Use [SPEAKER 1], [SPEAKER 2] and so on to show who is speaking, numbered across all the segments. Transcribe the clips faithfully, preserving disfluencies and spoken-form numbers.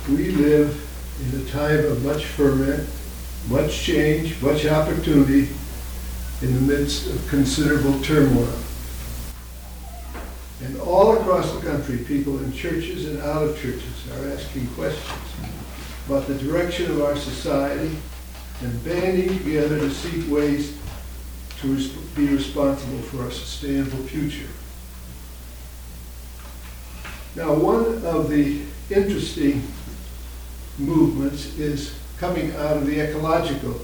[SPEAKER 1] we live in a time of much ferment, much change, much opportunity in the midst of considerable turmoil. And all across the country, people in churches and out of churches are asking questions about the direction of our society and banding together to seek ways to res- be responsible for a sustainable future. Now, one of the interesting movements is coming out of the ecological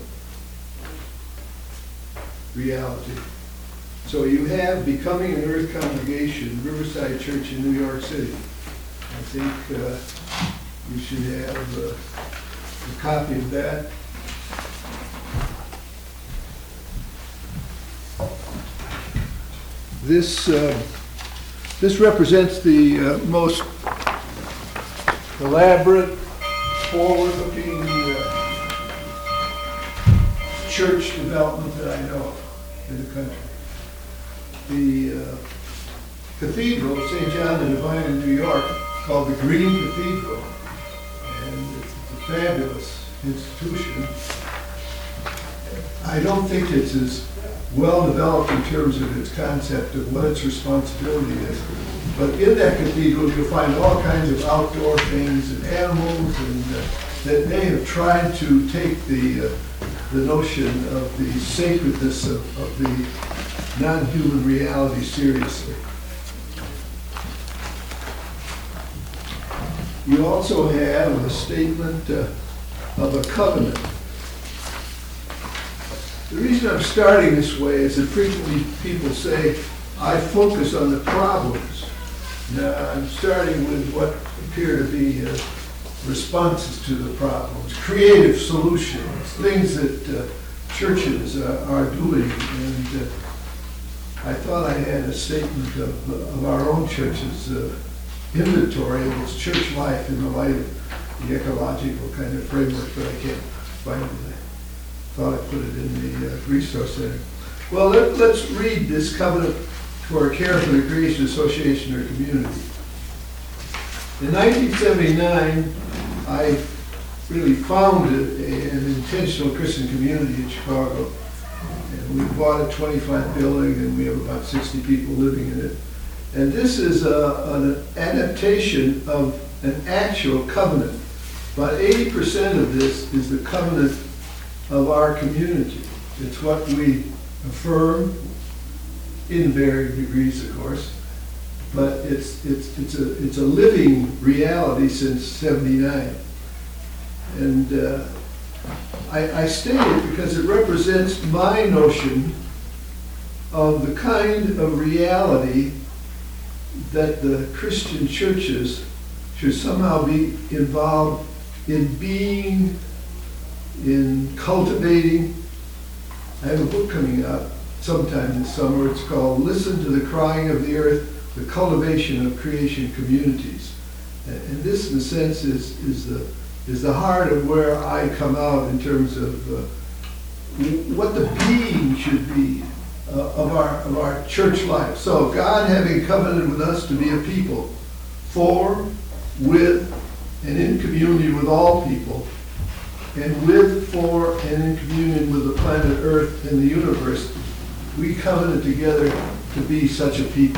[SPEAKER 1] reality. So you have Becoming an Earth Congregation, Riverside Church in New York City. I think uh, you should have uh, a copy of that. This, uh, this represents the uh, most elaborate, forward-looking uh, church development that I know of in the country. The uh, Cathedral of Saint John the Divine in New York, called the Green Cathedral, and it's a fabulous institution. I don't think it's as well developed in terms of its concept of what its responsibility is. But in that cathedral, you'll find all kinds of outdoor things and animals, and uh, that may have tried to take the uh, the notion of the sacredness of, of the non-human reality seriously. You also have a statement uh, of a covenant. The reason I'm starting this way is that frequently people say, I focus on the problems. Now, I'm starting with what appear to be uh, responses to the problems, creative solutions, things that uh, churches uh, are doing. And uh, I thought I had a statement of, of our own church's uh, inventory of its church life in the light of the ecological kind of framework, but I can't find it. I thought I put it in the uh, resource center. Well, let, let's read this covenant to our Care for the Creation Association or community. In nineteen seventy-nine, I really founded a, an intentional Christian community in Chicago. And we bought a twenty-five building, and we have about sixty people living in it. And this is a, an adaptation of an actual covenant. About eighty percent of this is the covenant of our community. It's what we affirm in varying degrees, of course, but it's it's it's a it's a living reality since seventy-nine. And uh, I, I state it because it represents my notion of the kind of reality that the Christian churches should somehow be involved in being, in cultivating. I have a book coming out sometime this summer. It's called Listen to the Crying of the Earth, the Cultivation of Creation Communities. And, and this, in a sense, is, is, the, is the heart of where I come out in terms of uh, what the being should be uh, of, our, of our church life. So God having covenanted with us to be a people for, with, and in communion with all people, and with, for, and in communion with the planet Earth and the universe, we covenant together to be such a people.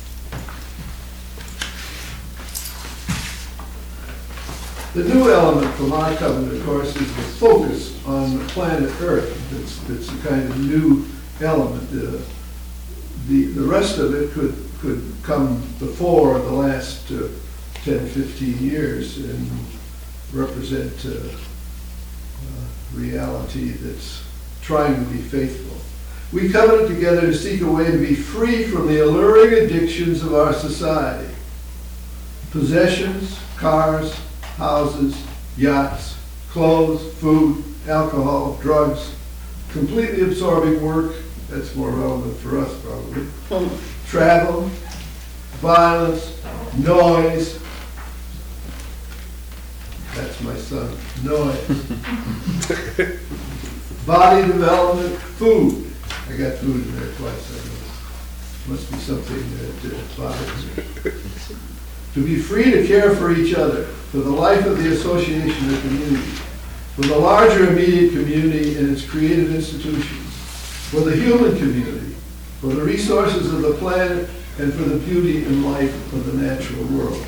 [SPEAKER 1] The new element from our covenant, of course, is the focus on the planet Earth. It's, it's a kind of new element. Uh, the, the rest of it could, could come before the last uh, ten, fifteen years and represent uh, uh, reality that's trying to be faithful. We covenant together to seek a way to be free from the alluring addictions of our society. Possessions, cars, houses, yachts, clothes, food, alcohol, drugs, completely absorbing work, that's more relevant for us probably, travel, violence, noise, that's my son, noise, body development, food. I got food in there twice, I know. Must be something that uh, bothers me. to be free to care for each other, for the life of the association or community, for the larger immediate community and its creative institutions, for the human community, for the resources of the planet, and for the beauty and life of the natural world.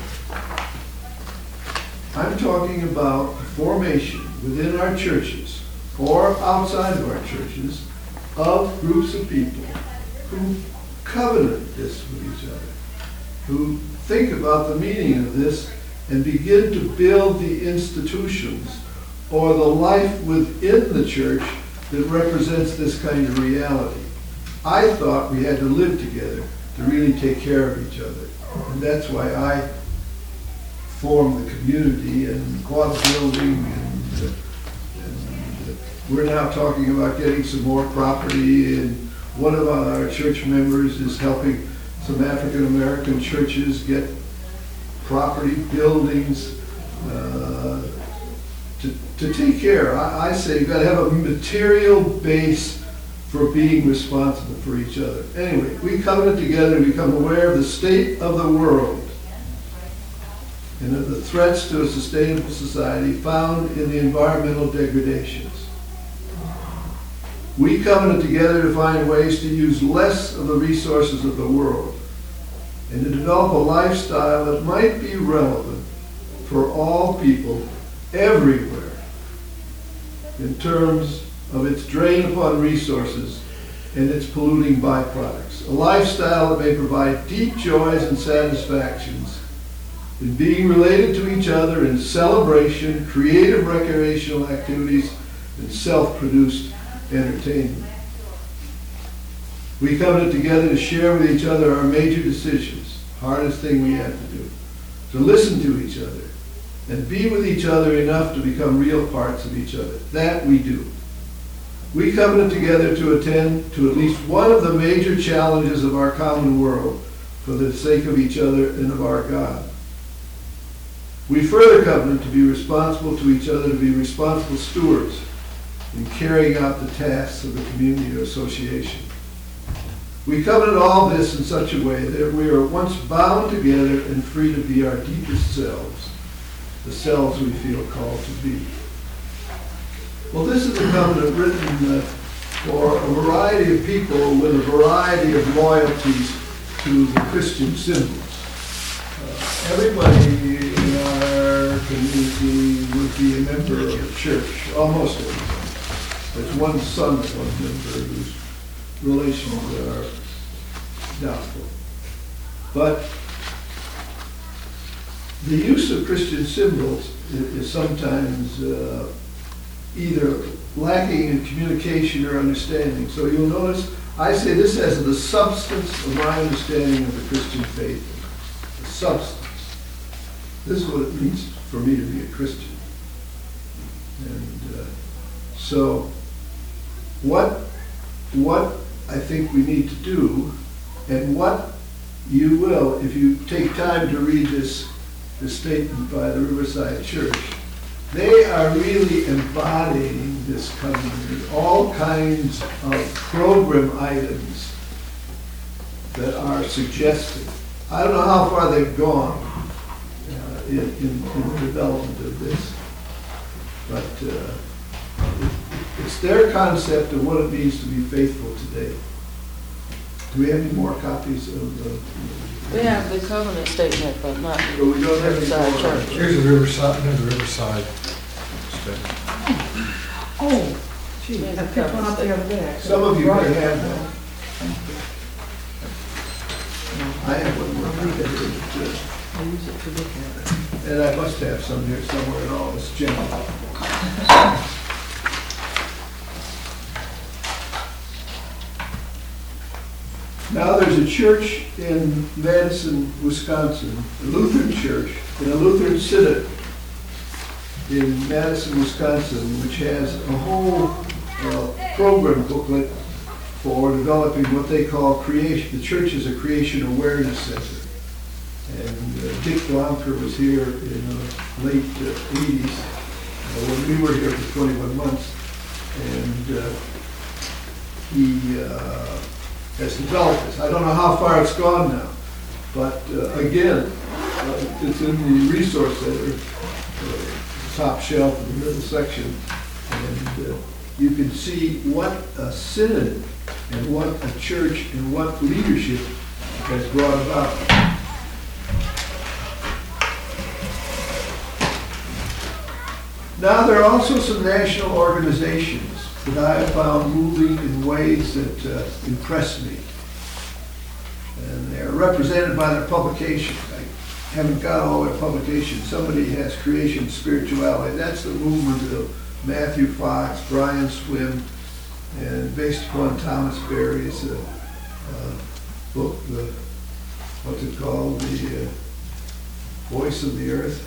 [SPEAKER 1] I'm talking about the formation within our churches or outside of our churches of groups of people who covenant this with each other, who think about the meaning of this and begin to build the institutions or the life within the church that represents this kind of reality. I thought we had to live together to really take care of each other. And that's why I formed the community and bought a building. And, uh, and uh, we're now talking about getting some more property. And one of our church members is helping some African American churches get property, buildings, uh, to, to take care. I, I say you've got to have a material base for being responsible for each other. Anyway, we covenant together and become aware of the state of the world and of the threats to a sustainable society found in the environmental degradations. We covenant together to find ways to use less of the resources of the world and to develop a lifestyle that might be relevant for all people everywhere in terms of its drain upon resources and its polluting byproducts. A lifestyle that may provide deep joys and satisfactions in being related to each other in celebration, creative recreational activities, and self-produced entertainment. We covenant together to share with each other our major decisions, hardest thing we have to do, to listen to each other, and be with each other enough to become real parts of each other. That we do. We covenant together to attend to at least one of the major challenges of our common world for the sake of each other and of our God. We further covenant to be responsible to each other, to be responsible stewards in carrying out the tasks of the community or association. We covenant all this in such a way that we are once bound together and free to be our deepest selves, the selves we feel called to be. Well, this is a covenant written uh, for a variety of people with a variety of loyalties to the Christian symbols. Uh, everybody in our community would be a member of a church, almost everybody. There's one son of one member whose relations are doubtful. But the use of Christian symbols is, is sometimes uh, either lacking in communication or understanding. So you'll notice I say this as the substance of my understanding of the Christian faith. The substance. This is what it means for me to be a Christian. And uh, so what, what I think we need to do, and what you will, if you take time to read this, this statement by the Riverside Church, they are really embodying this covenant, all kinds of program items that are suggested. I don't know how far they've gone uh, in, in, in the development of this, but uh, it's their concept of what it means to be faithful today. Do we have any more copies of the...
[SPEAKER 2] We have the covenant statement, but not
[SPEAKER 1] But we don't have any
[SPEAKER 2] Riverside
[SPEAKER 1] more.
[SPEAKER 2] Church.
[SPEAKER 3] Here's the Riverside, here's the Riverside statement.
[SPEAKER 4] Oh, gee, I picked one up the other day.
[SPEAKER 1] Some of you may have that. I have one more copy of it, too.
[SPEAKER 4] I use it to look at it.
[SPEAKER 1] And I must have some here somewhere in all this junk. Now there's a church in Madison, Wisconsin, a Lutheran church, in a Lutheran synod in Madison, Wisconsin, which has a whole uh, program booklet for developing what they call creation. The church is a creation awareness center. And uh, Dick Blomker was here in the late uh, eighties uh, when we were here for twenty-one months. And uh, he uh, has developed this. I don't know how far it's gone now, but uh, again, Uh, It's in the resource center, uh, top shelf in the middle section. And uh, you can see what a synod and what a church and what leadership has brought about. Now, there are also some national organizations that I have found moving in ways that uh, impress me. And they're represented by their publications. I haven't got all their publications. Somebody has Creation Spirituality. That's the movement of Matthew Fox, Brian Swim, and based upon Thomas Berry's uh, uh, book, the, what's it called, The uh, Voice of the Earth?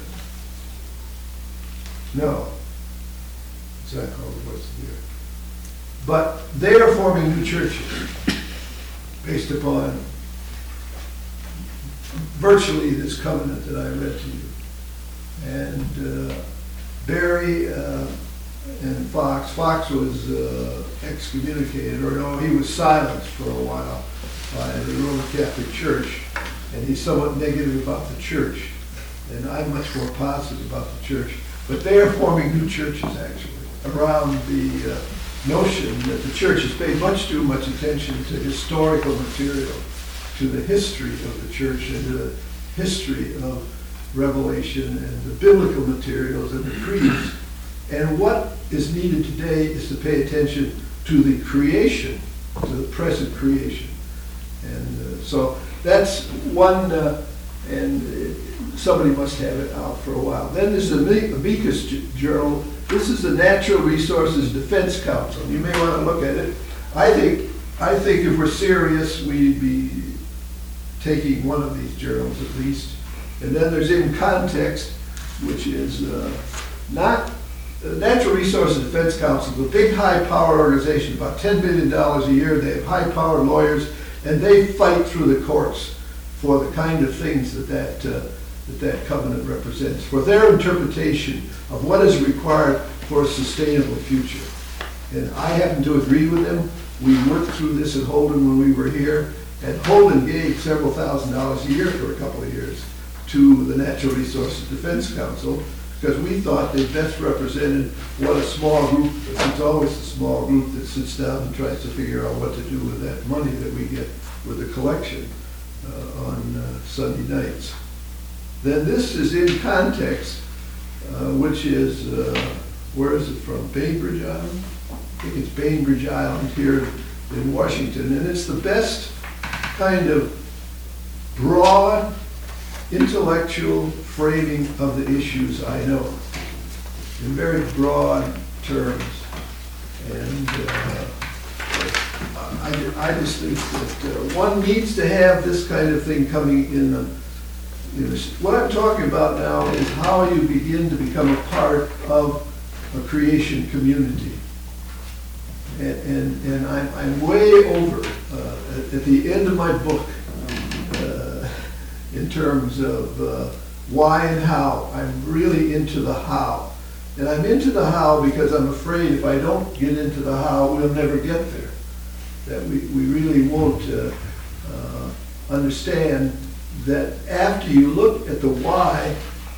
[SPEAKER 1] No. It's not called The Voice of the Earth. But they are forming new churches based upon virtually this covenant that I read to you. And uh, Barry uh, and Fox, Fox was uh, excommunicated, or no, he was silenced for a while by the Roman Catholic Church, and he's somewhat negative about the church, and I'm much more positive about the church. But they are forming new churches, actually, around the uh, notion that the church has paid much too much attention to historical material, to the history of the church and to the history of Revelation and the biblical materials and the creeds. And what is needed today is to pay attention to the creation, to the present creation. And uh, so that's one, uh, and uh, somebody must have it out for a while. Then there's the Amicus Journal. This is the Natural Resources Defense Council. You may want to look at it. I think, I think if we're serious, we'd be taking one of these journals at least. And then there's In Context, which is uh, not, the Natural Resources Defense Council is a big high-power organization, about ten billion dollars a year. They have high-powered lawyers, and they fight through the courts for the kind of things that that, uh, that that covenant represents, for their interpretation of what is required for a sustainable future. And I happen to agree with them. We worked through this at Holden when we were here, and Holden gave several thousand dollars a year for a couple of years to the Natural Resources Defense Council, because we thought they best represented what a small group, it's always a small group that sits down and tries to figure out what to do with that money that we get with the collection uh, on uh, Sunday nights. Then this is In Context, uh, which is, uh, where is it from? Bainbridge Island? I think it's Bainbridge Island here in Washington, and it's the best kind of broad intellectual framing of the issues I know, in very broad terms. And uh, I, I just think that uh, one needs to have this kind of thing coming in. The, in the, what I'm talking about now is how you begin to become a part of a creation community. And, and, and I'm, I'm way over uh, at, at the end of my book uh, in terms of uh, why and how. I'm really into the how. And I'm into the how because I'm afraid if I don't get into the how, we'll never get there. That we, we really won't uh, uh, understand that after you look at the why,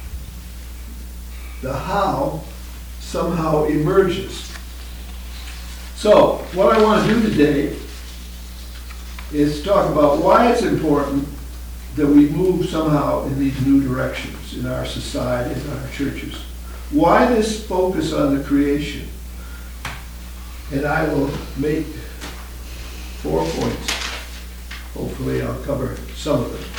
[SPEAKER 1] the how somehow emerges. So, what I want to do today is talk about why it's important that we move somehow in these new directions in our society, in our churches. Why this focus on the creation? And I will make four points. Hopefully I'll cover some of them.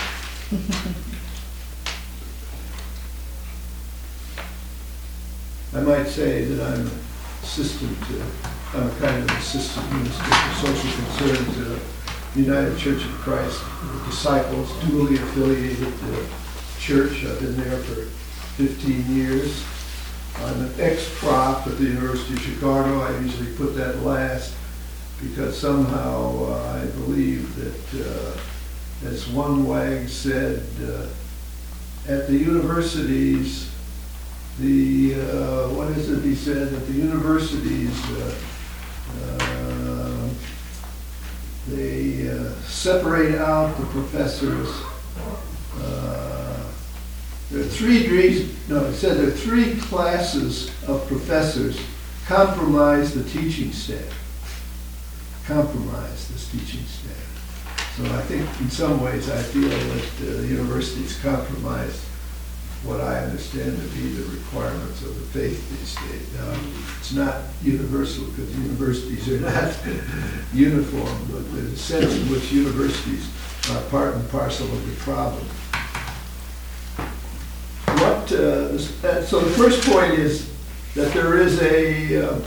[SPEAKER 1] I might say that I'm assistant to, I'm a kind of assistant minister for social concerns at the United Church of Christ, the Disciples, duly affiliated uh, church. I've been there for fifteen years. I'm an ex-prof at the University of Chicago. I usually put that last because somehow uh, I believe that, uh, as one wag said, uh, at the universities, the, uh, what is it he said, at the universities, uh, uh, they uh, separate out the professors uh, there are three degrees, no, it said there are three classes of professors compromise the teaching staff. Compromise this teaching staff. So I think in some ways I feel that uh, the universities compromised what I understand to be the requirements of the faith these days. Now, it's not universal because universities are not uniform, but there's a sense in which universities are part and parcel of the problem. What, uh, so the first point is that there is a, uh,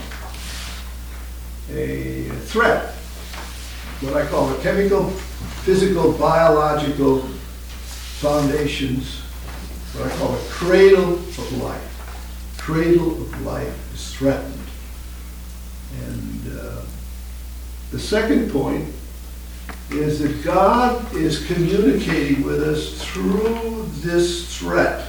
[SPEAKER 1] a threat, what I call the chemical, physical, biological foundations, what I call a cradle of life. Cradle of life is threatened. And uh, the second point is that God is communicating with us through this threat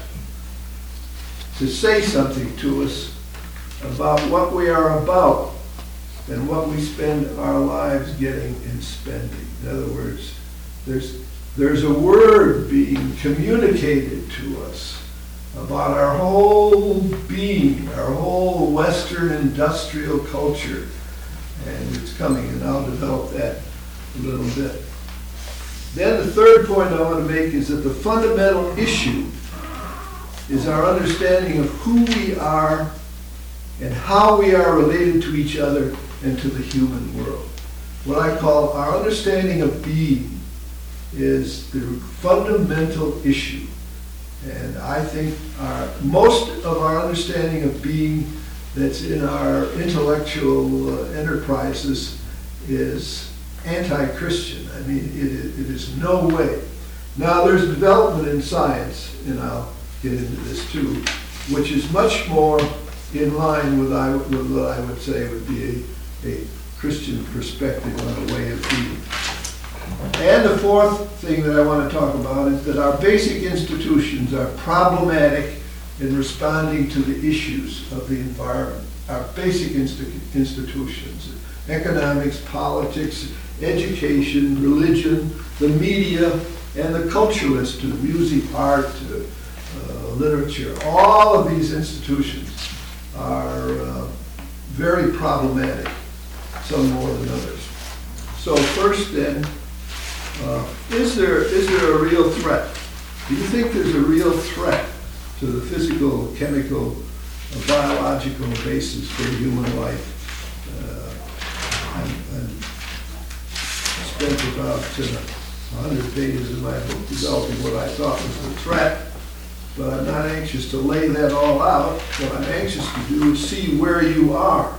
[SPEAKER 1] to say something to us about what we are about and what we spend our lives getting and spending. In other words, there's There's a word being communicated to us about our whole being, our whole Western industrial culture. And it's coming, and I'll develop that a little bit. Then the third point I want to make is that the fundamental issue is our understanding of who we are and how we are related to each other and to the human world. What I call our understanding of being is the fundamental issue. And I think our, most of our understanding of being that's in our intellectual uh, enterprises is anti-Christian. I mean, it, it is no way. Now, there's development in science, and I'll get into this too, which is much more in line with, I, with what I would say would be a, a Christian perspective on a way of being. And the fourth thing that I want to talk about is that our basic institutions are problematic in responding to the issues of the environment. Our basic insti- institutions, economics, politics, education, religion, the media, and the culturalists, to music, art, to, uh, literature. All of these institutions are uh, very problematic, some more than others. So first then, Uh, is there is there a real threat? Do you think there's a real threat to the physical, chemical, uh, biological basis for human life? Uh, I spent about uh, one hundred pages in my book developing what I thought was the threat, but I'm not anxious to lay that all out. What I'm anxious to do is see where you are.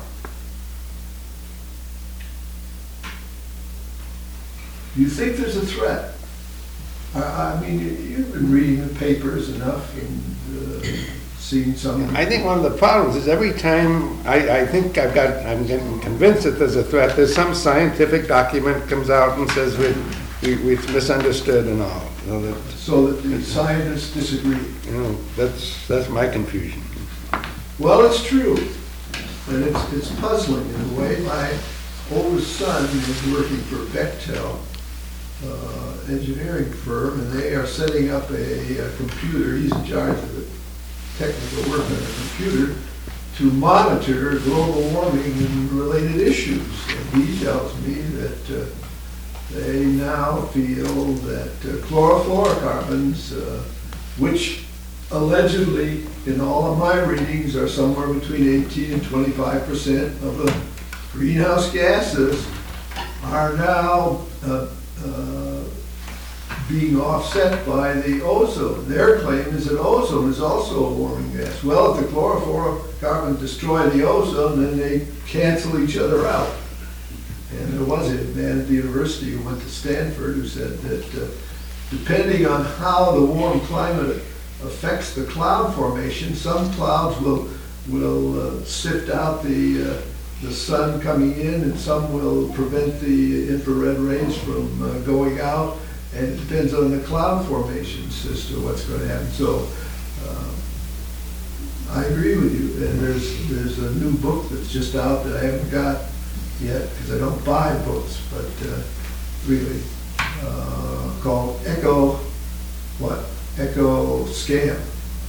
[SPEAKER 1] Do you think there's a threat? I, I mean, you, you've been reading the papers enough and uh, seen some.
[SPEAKER 5] I think one of the problems is every time I, I think I've got, I'm getting convinced that there's a threat, there's some scientific document comes out and says we, we, we've misunderstood and all. You know, that,
[SPEAKER 1] so that the scientists disagree.
[SPEAKER 5] You know, that's that's my confusion.
[SPEAKER 1] Well, it's true. And it's, it's puzzling in a way. My oldest son is working for Bechtel. Uh, engineering firm, and they are setting up a, a computer. He's in charge of the technical work on the computer to monitor global warming and related issues. And he tells me that uh, they now feel that uh, chlorofluorocarbons, uh, which allegedly in all of my readings are somewhere between eighteen and twenty-five percent of the greenhouse gases, are now uh, Uh, being offset by the ozone. Their claim is that ozone is also a warming gas. Well, if the chlorofluorocarbons destroy the ozone, then they cancel each other out. And there was a man at the university who went to Stanford who said that uh, depending on how the warm climate affects the cloud formation, some clouds will will uh, sift out the uh, the sun coming in, and some will prevent the infrared rays from uh, going out, and it depends on the cloud formations as to what's going to happen. So uh, I agree with you, and there's there's a new book that's just out that I haven't got yet because I don't buy books, but uh, really uh, called Echo, what? Echo Scam.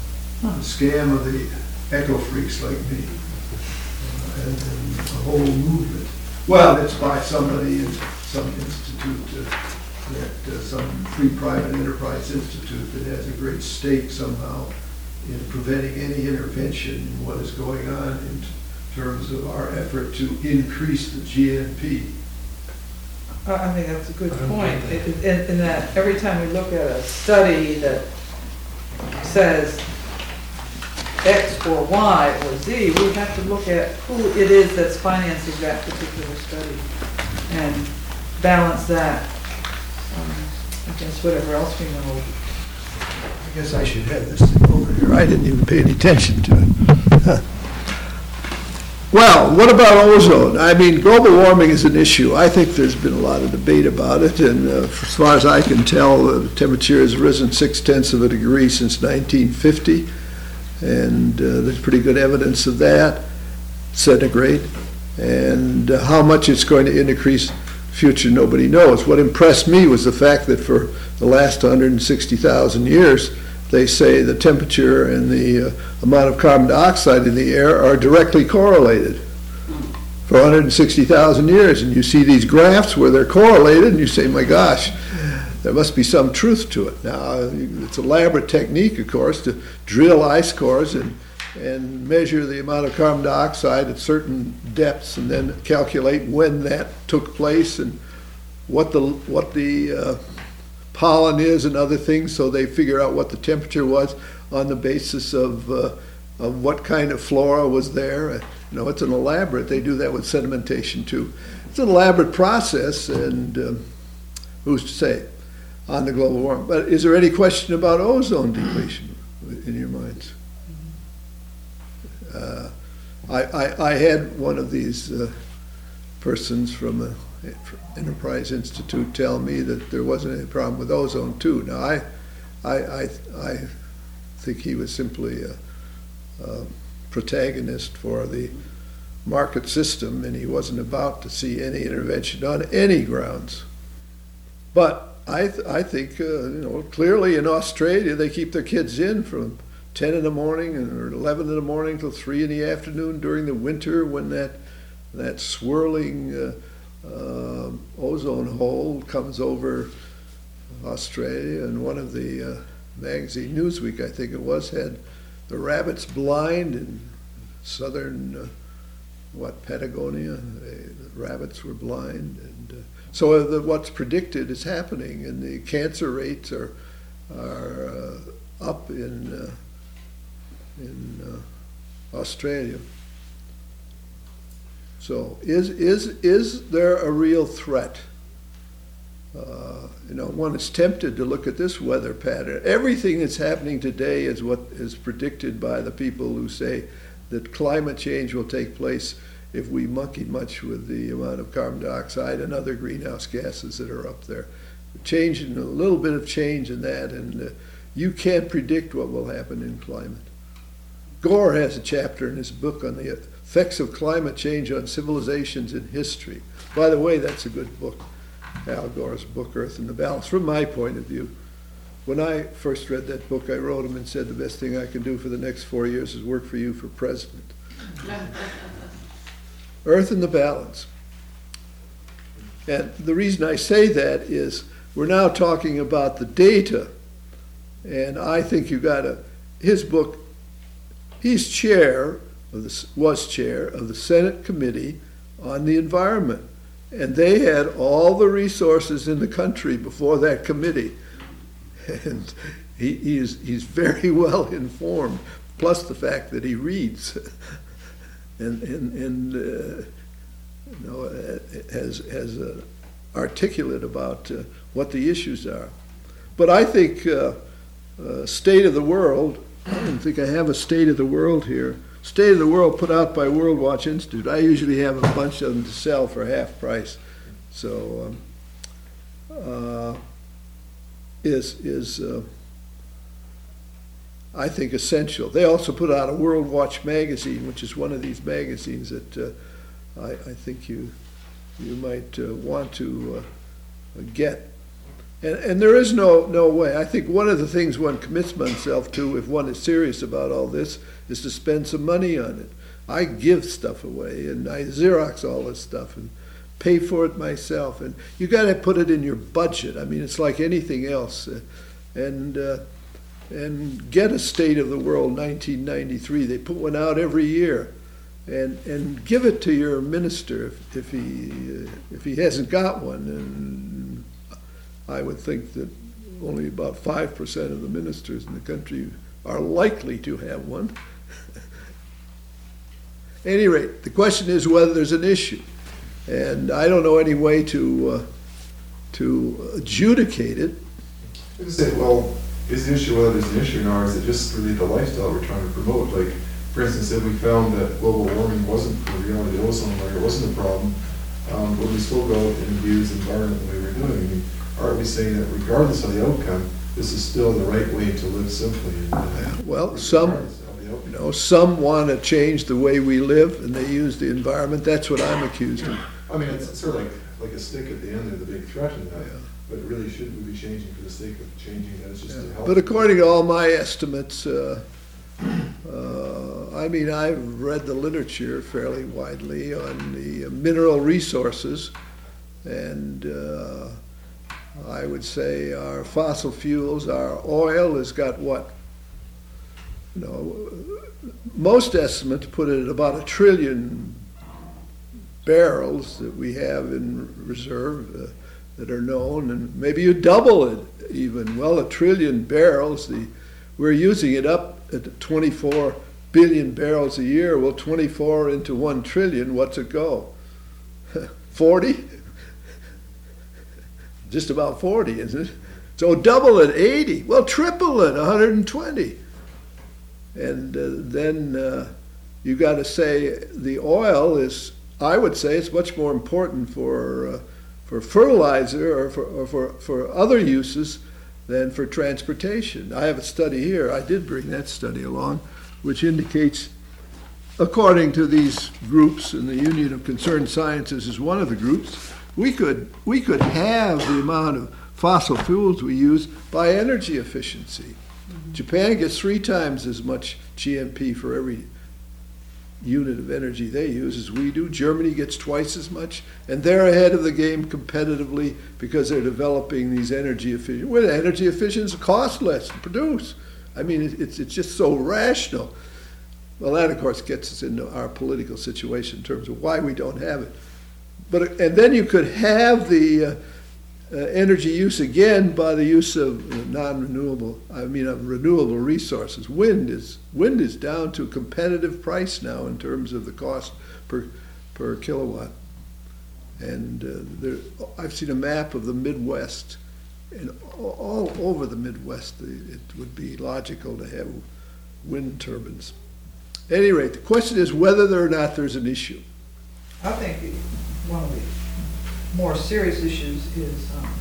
[SPEAKER 1] the scam of the eco freaks like me, uh, and, and the whole movement. Well, it's by somebody in some institute, uh, that, uh, some free private enterprise institute that has a great stake somehow in preventing any intervention in what is going on in terms of our effort to increase the G N P.
[SPEAKER 4] I I think that's a good
[SPEAKER 3] I don't
[SPEAKER 4] point,
[SPEAKER 3] think
[SPEAKER 4] in, in- in that every time we look at a study that says X or Y or Z, we have to look at who it is that's financing that particular study and balance that um, against whatever else we know.
[SPEAKER 1] I guess I should have this thing over here. I didn't even pay any attention to it. Well, what about ozone? I mean, global warming is an issue. I think there's been a lot of debate about it, and uh, as far as I can tell, the temperature has risen six tenths of a degree since nineteen fifty, and uh, there's pretty good evidence of that, centigrade. And uh, how much it's going to increase future, nobody knows. What impressed me was the fact that for the last one hundred sixty thousand years, they say the temperature and the uh, amount of carbon dioxide in the air are directly correlated for one hundred sixty thousand years. And you see these graphs where they're correlated, and you say, my gosh, there must be some truth to it. Now, it's an elaborate technique, of course, to drill ice cores and, and measure the amount of carbon dioxide at certain depths, and then calculate when that took place and what the, what the uh, pollen is and other things, so they figure out what the temperature was on the basis of, uh, of what kind of flora was there. You know, it's an elaborate, they do that with sedimentation too. It's an elaborate process, and um, who's to say on the global warming. But is there any question about ozone depletion in your minds? Uh, I, I, I had one of these uh, persons from a Enterprise Institute tell me that there wasn't any problem with ozone too. Now, I, I, I, I think he was simply a, a protagonist for the market system, and he wasn't about to see any intervention on any grounds. But I, th I think, uh, you know, clearly in Australia they keep their kids in from ten in the morning or eleven in the morning till three in the afternoon during the winter, when that that swirling uh, uh, ozone hole comes over Australia. And one of the uh, magazine, Newsweek I think it was, had the rabbits blind in southern uh, what Patagonia. They, the rabbits were blind, and uh, so the, what's predicted is happening, and the cancer rates are are uh, up in uh, in uh, Australia. So is is is there a real threat? Uh, you know, one is tempted to look at this weather pattern. Everything that's happening today is what is predicted by the people who say that climate change will take place if we monkey much with the amount of carbon dioxide and other greenhouse gases that are up there. Changing a little bit of change in that, and uh, you can't predict what will happen in climate. Gore has a chapter in his book on the effects of climate change on civilizations in history. By the way, that's a good book, Al Gore's book, Earth in the Balance, from my point of view. When I first read that book, I wrote him and said, the best thing I can do for the next four years is work for you for president. Earth in the Balance. And the reason I say that is we're now talking about the data, and I think you got to, his book, he's chair of the, was chair of the Senate Committee on the Environment, and they had all the resources in the country before that committee, and he, he is, he's very well informed, plus the fact that he reads and, and, and uh, you know, has, has uh, articulate about uh, what the issues are. But I think uh, uh, State of the World, I don't think I have a State of the World here. State of the World put out by World Watch Institute. I usually have a bunch of them to sell for half price. So um, uh, is, is uh, I think, essential. They also put out a World Watch magazine, which is one of these magazines that uh, I, I think you, you might uh, want to uh, get. And, and there is no, no way. I think one of the things one commits oneself to, if one is serious about all this, is to spend some money on it. I give stuff away, and I Xerox all this stuff, and pay for it myself. And you got to put it in your budget. I mean, it's like anything else. Uh, and uh, and get a State of the World nineteen ninety-three. They put one out every year. And and give it to your minister if, if he uh, if he hasn't got one. And I would think that only about five percent of the ministers in the country are likely to have one. At any rate, the question is whether there's an issue, and I don't know any way to uh, to adjudicate it.
[SPEAKER 6] I would say, well, is the issue whether there's an issue or not, or is it just really the lifestyle we're trying to promote? Like, for instance, if we found that global warming wasn't a reality, the ozone layer wasn't a problem, um, would we still go out and abuse the environment the way we're doing? I mean, aren't we saying that regardless of the outcome, this is still the right way to live simply? And, uh,
[SPEAKER 1] Well, some,
[SPEAKER 6] regardless of the outcome?
[SPEAKER 1] you know, some want to change the way we live, and they use the environment. That's what I'm accused of.
[SPEAKER 6] I mean, it's sort of like, like a stick at the end of the big threat in that,
[SPEAKER 1] Yeah.
[SPEAKER 6] but really shouldn't we be changing for the sake of changing that? It's just to help.
[SPEAKER 1] But according to all my estimates, uh, uh, I mean, I've read the literature fairly widely on the mineral resources, and uh, I would say our fossil fuels, our oil has got what? You know, most estimates put it at about a trillion barrels that we have in reserve uh, that are known, and maybe you double it even. Well, a trillion barrels, the, we're using it up at twenty-four billion barrels a year. Well, twenty-four into one trillion, what's it go? forty? Just about forty, isn't it? So double it, eighty. Well, triple it, one hundred twenty. And uh, then uh, you got to say the oil is, I would say it's much more important for uh, for fertilizer or for, or for for other uses than for transportation. I have a study here, I did bring that study along, which indicates, according to these groups, and the Union of Concerned Sciences is one of the groups, we could we could have the amount of fossil fuels we use by energy efficiency. Mm-hmm. Japan gets three times as much G N P for every unit of energy they use as we do. Germany gets twice as much, and they're ahead of the game competitively because they're developing these energy efficient. Well, energy efficient cost less to produce. I mean, it, it's it's just so rational. Well, that of course gets us into our political situation in terms of why we don't have it. But and then you could have the uh, uh, energy use again by the use of uh, non-renewable. I mean, of renewable resources. Wind is wind is down to a competitive price now in terms of the cost per per kilowatt. And uh, there, I've seen a map of the Midwest, and all over the Midwest, it would be logical to have wind turbines. At any rate, the question is whether or not there's an issue.
[SPEAKER 4] I think one of the more serious issues is um,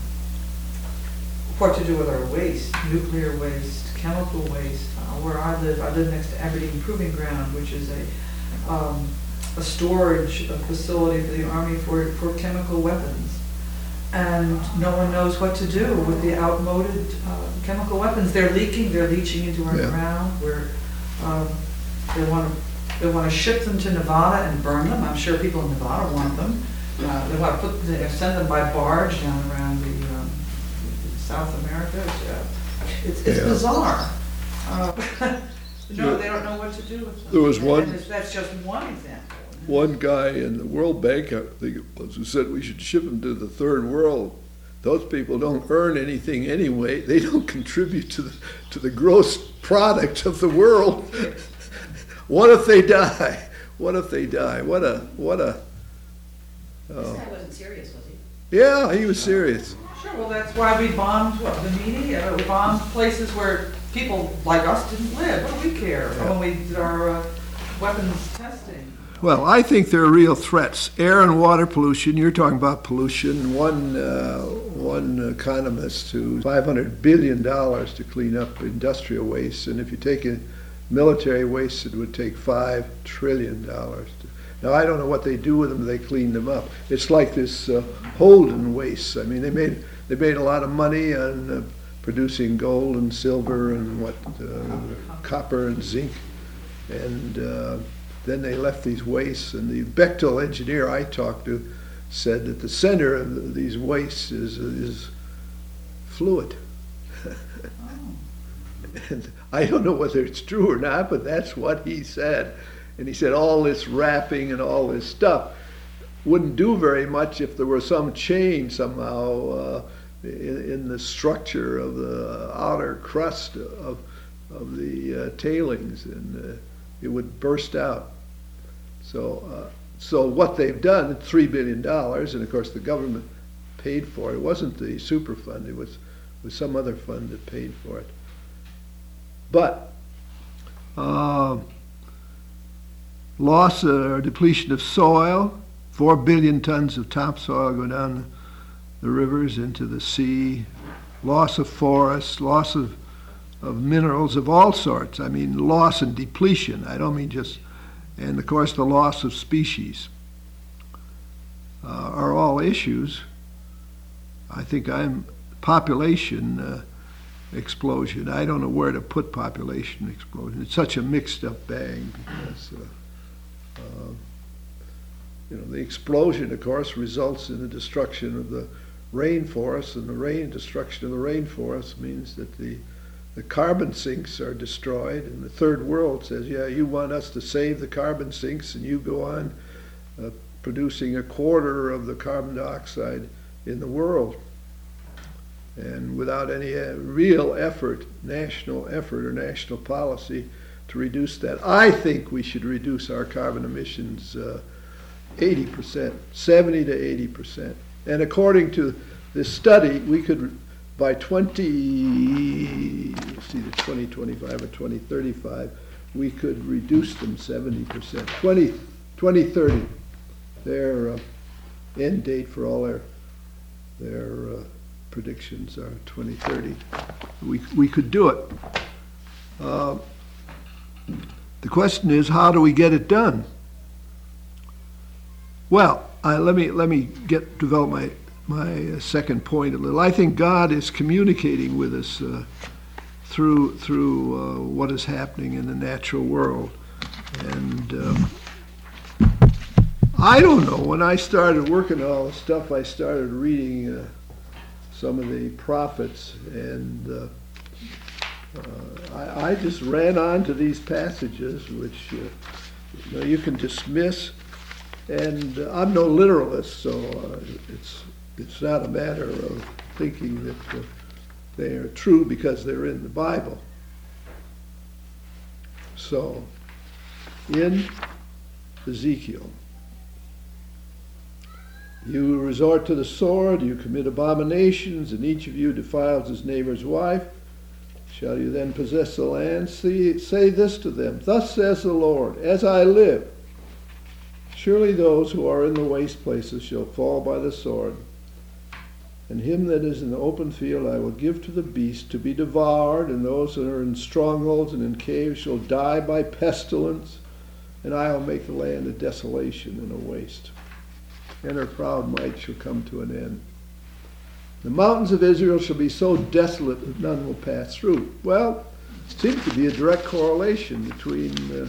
[SPEAKER 4] what to do with our waste, nuclear waste, chemical waste. Uh, where I live, I live next to Aberdeen Proving Ground, which is a um, a storage facility for the Army for, for chemical weapons. And no one knows what to do with the outmoded uh, chemical weapons. They're leaking, they're leaching into our
[SPEAKER 1] Yeah.
[SPEAKER 4] ground. Where um, they want to they want to ship them to Nevada and burn them. I'm sure people in Nevada want them. Uh, they want to put they send them by barge down around the um, South America. Uh, it's it's
[SPEAKER 1] Yeah.
[SPEAKER 4] bizarre. Uh, no, they don't know what to do with them.
[SPEAKER 1] There was
[SPEAKER 4] And-
[SPEAKER 1] one-
[SPEAKER 4] and it's- that's just one example.
[SPEAKER 1] One guy in the World Bank, I think it was, who said we should ship them to the third world. Those people don't earn anything anyway. They don't contribute to the, to the gross product of the world. What if they die? What if they die? What a, what a,
[SPEAKER 7] This
[SPEAKER 1] oh.
[SPEAKER 7] guy wasn't serious, was he?
[SPEAKER 1] Yeah, he was serious.
[SPEAKER 4] Sure, well, that's why we bombed, what, the media, we bombed places where people like us didn't live. What do we care when we did our uh, weapons testing?
[SPEAKER 1] Well, I think there are real threats. Air and water pollution, you're talking about pollution. One, uh, one economist who five hundred billion dollars to clean up industrial waste, and if you take in military waste, it would take five trillion dollars. Now, I don't know what they do with them, they clean them up. It's like this uh, Holden waste. I mean, they made they made a lot of money on uh, producing gold and silver and what, uh, copper and zinc. And uh, then they left these wastes, and the Bechtel engineer I talked to said that the center of the- these wastes is, is fluid. And I don't know whether it's true or not, but that's what he said. And he said all this wrapping and all this stuff wouldn't do very much if there were some change somehow uh, in, in the structure of the outer crust of, of the uh, tailings, and uh, it would burst out. So, uh, so what they've done, three billion dollars, and of course the government paid for it. It wasn't the Superfund, it was, was some other fund that paid for it. But uh, loss or depletion of soil, four billion tons of topsoil go down the rivers into the sea, loss of forests, loss of, of minerals of all sorts. I mean, loss and depletion. I don't mean just, and of course the loss of species uh, are all issues. I think I'm population uh, explosion. I don't know where to put population explosion. It's such a mixed up bag because, uh, uh, you know, the explosion, of course, results in the destruction of the rainforest, and the rain destruction of the rainforest means that the the carbon sinks are destroyed, and the third world says, yeah, you want us to save the carbon sinks, and you go on uh, producing a quarter of the carbon dioxide in the world. And without any uh, real effort, national effort or national policy to reduce that. I think we should reduce our carbon emissions uh, eighty percent, seventy to eighty percent. And according to this study, we could, by twenty, let's see, the twenty twenty-five or twenty thirty-five, we could reduce them seventy percent. twenty, twenty thirty, their uh, end date for all their, their uh, predictions are twenty thirty. We, we could do it. Uh, the question is, how do we get it done? Well, I, let me let me get develop my my second point a little. I think God is communicating with us uh, through through uh, what is happening in the natural world, and um, I don't know. When I started working on all this stuff, I started reading Uh, some of the prophets, and uh, uh, I, I just ran on to these passages, which uh, you know, you can dismiss, and uh, I'm no literalist, so uh, it's it's not a matter of thinking that uh, they are true because they're in the Bible. So, in Ezekiel, you resort to the sword, you commit abominations, and each of you defiles his neighbor's wife. Shall you then possess the land? See, say this to them, thus says the Lord, as I live, surely those who are in the waste places shall fall by the sword, and him that is in the open field I will give to the beast to be devoured, and those that are in strongholds and in caves shall die by pestilence, and I will make the land a desolation and a waste, and her proud might shall come to an end. The mountains of Israel shall be so desolate that none will pass through. Well, it seems to be a direct correlation between uh,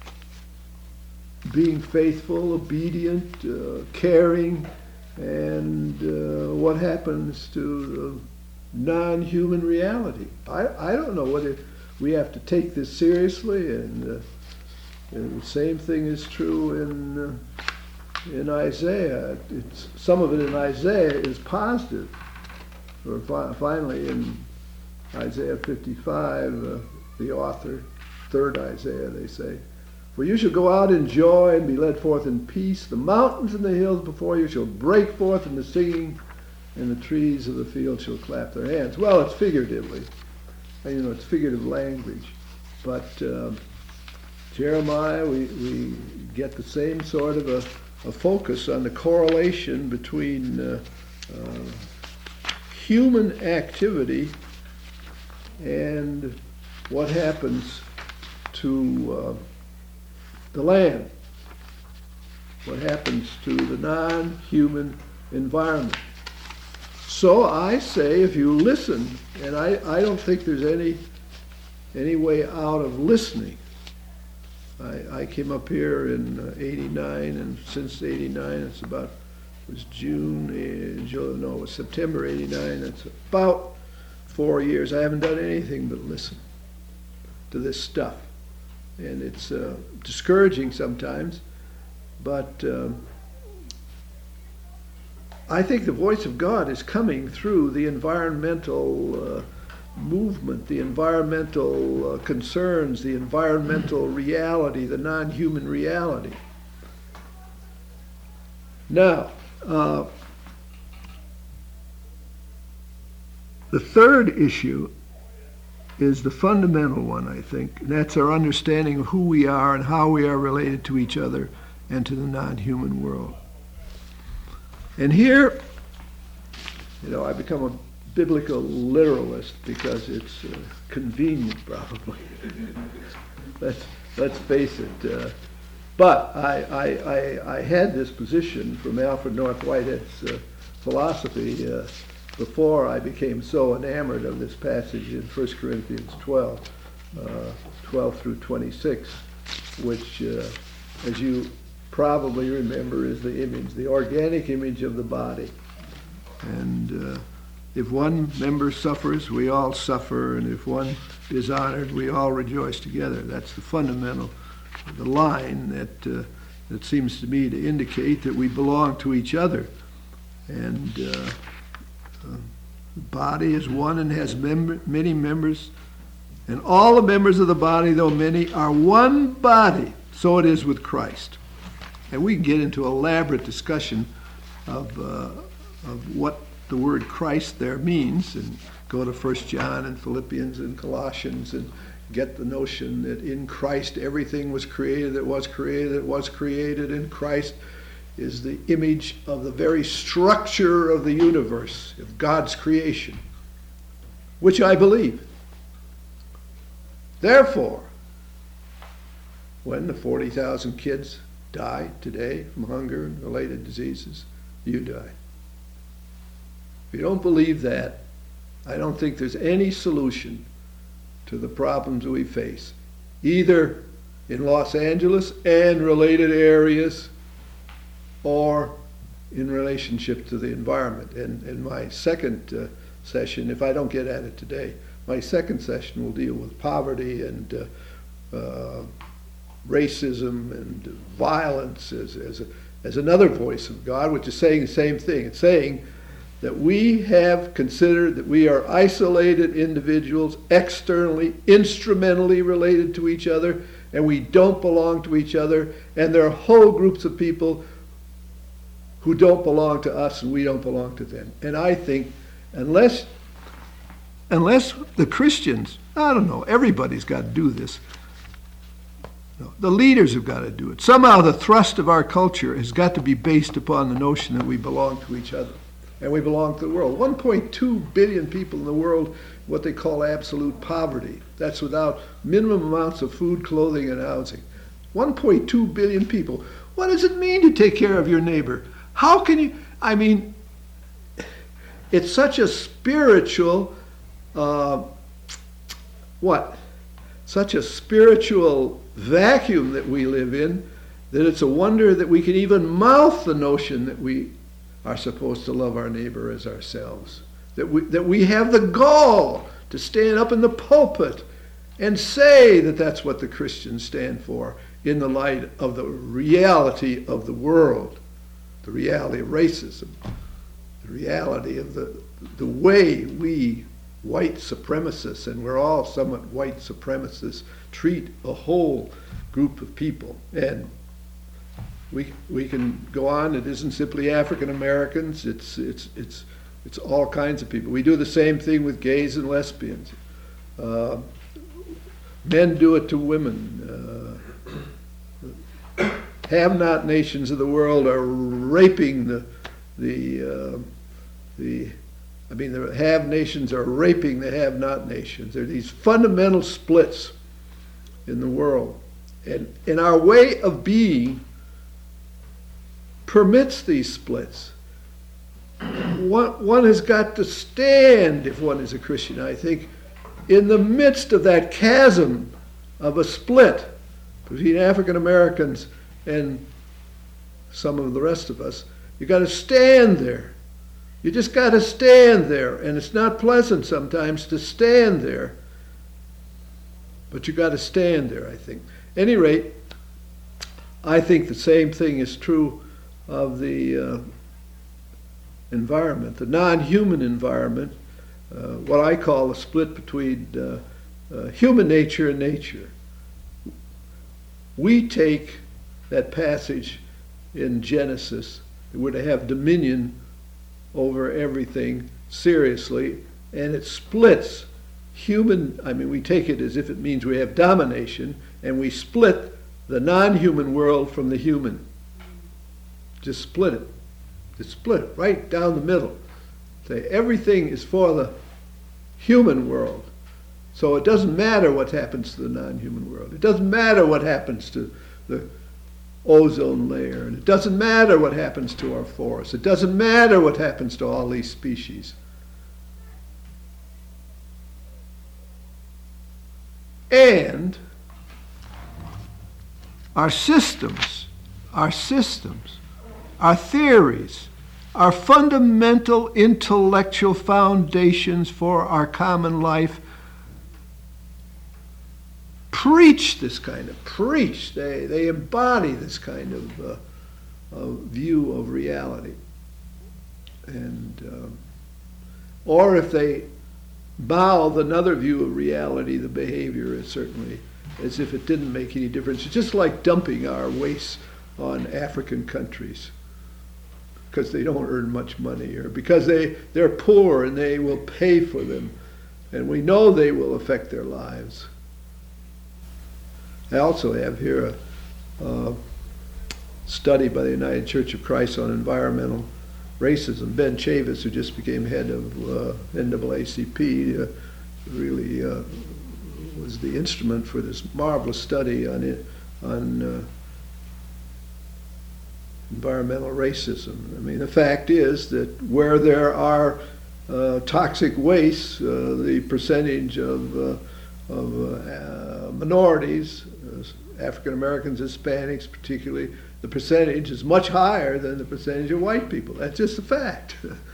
[SPEAKER 1] being faithful, obedient, uh, caring, and uh, what happens to uh, non-human reality. I, I don't know whether we have to take this seriously, and, uh, and the same thing is true in uh, in Isaiah. It's, some of it in Isaiah is positive. Or fi- finally in Isaiah fifty-five, uh, the author, third Isaiah, they say, for you shall go out in joy and be led forth in peace. The mountains and the hills before you shall break forth into singing, and the trees of the field shall clap their hands. Well, it's figuratively. And, you know, it's figurative language. But uh, Jeremiah, we, we get the same sort of a a focus on the correlation between uh, uh, human activity and what happens to uh, the land, what happens to the non-human environment. So I say, if you listen, and I, I don't think there's any, any way out of listening. I, I came up here in uh, eighty-nine, and since eighty-nine, it's about, it was June, eh, Ju- no, it was September eighty-nine, it's about four years. I haven't done anything but listen to this stuff. And it's uh, discouraging sometimes, but um, I think the voice of God is coming through the environmental uh, movement, the environmental uh, concerns, the environmental reality, the non-human reality. Now, uh, the third issue is the fundamental one, I think, and that's our understanding of who we are and how we are related to each other and to the non-human world. And here, you know, I become a biblical literalist because it's uh, convenient, probably. let's, let's face it. Uh, but I, I, I, I had this position from Alfred North Whitehead's uh, philosophy uh, before I became so enamored of this passage in First Corinthians twelve, uh, twelve through twenty-six, which, uh, as you probably remember, is the image, the organic image of the body. And uh, if one member suffers, we all suffer, and if one is honored, we all rejoice together. That's the fundamental, the line that uh, that seems to me to indicate that we belong to each other. And uh, uh, the body is one and has mem- many members, and all the members of the body, though many, are one body. So it is with Christ. And we can get into elaborate discussion of uh, of what the word Christ there means, and go to First John and Philippians and Colossians and get the notion that in Christ everything was created that was created that was created. In Christ is the image of the very structure of the universe, of God's creation, which I believe. Therefore, when the forty thousand kids die today from hunger and related diseases, you die. If you don't believe that, I don't think there's any solution to the problems we face, either in Los Angeles and related areas or in relationship to the environment. And, and my second uh, session, if I don't get at it today, my second session will deal with poverty and uh, uh, racism and violence as, as, a, as another voice of God, which is saying the same thing. It's saying that we have considered that we are isolated individuals, externally, instrumentally related to each other, and we don't belong to each other, and there are whole groups of people who don't belong to us and we don't belong to them. And I think unless, unless the Christians, I don't know, everybody's got to do this. No, the leaders have got to do it. Somehow the thrust of our culture has got to be based upon the notion that we belong to each other and we belong to the world. one point two billion people in the world, what they call absolute poverty. That's without minimum amounts of food, clothing, and housing. one point two billion people. What does it mean to take care of your neighbor? How can you, I mean, it's such a spiritual, uh, what? Such a spiritual vacuum that we live in, that it's a wonder that we can even mouth the notion that we are supposed to love our neighbor as ourselves. That we, that we have the gall to stand up in the pulpit and say that that's what the Christians stand for in the light of the reality of the world, the reality of racism, the reality of the, the way we white supremacists, and we're all somewhat white supremacists, treat a whole group of people. And we we can go on. It isn't simply African Americans. It's it's it's it's all kinds of people. We do the same thing with gays and lesbians. Uh, men do it to women. Uh, have-not nations of the world are raping the the uh, the. I mean, the have nations are raping the have-not nations. There are these fundamental splits in the world. And, and our way of being permits these splits. one, one has got to stand, if one is a Christian, I think, in the midst of that chasm of a split between African Americans and some of the rest of us. You got to stand there. You just got to stand there, and it's not pleasant sometimes to stand there, but you got to stand there, I think. At any rate, I think the same thing is true of the uh, environment, the non-human environment, uh, what I call a split between uh, uh, human nature and nature. We take that passage in Genesis, that we're to have dominion over everything seriously, and it splits human, I mean, we take it as if it means we have domination, and we split the non-human world from the human. Just split it. Just split it right down the middle. Say everything is for the human world. So it doesn't matter what happens to the non-human world. It doesn't matter what happens to the ozone layer. And it doesn't matter what happens to our forests. It doesn't matter what happens to all these species. And our systems, our systems, our theories, our fundamental intellectual foundations for our common life preach this kind of, preach, they, they embody this kind of, uh, of view of reality. And, um, or if they mouth another view of reality, the behavior is certainly as if it didn't make any difference. It's just like dumping our waste on African countries because they don't earn much money, or because they, they're poor and they will pay for them, and we know they will affect their lives. I also have here a, a study by the United Church of Christ on environmental racism. Ben Chavis, who just became head of uh, N double A C P, uh, really uh, was the instrument for this marvelous study on it, on uh, environmental racism. I mean, the fact is that where there are uh, toxic wastes, uh, the percentage of, uh, of uh, minorities, uh, African Americans, Hispanics particularly, the percentage is much higher than the percentage of white people. That's just a fact.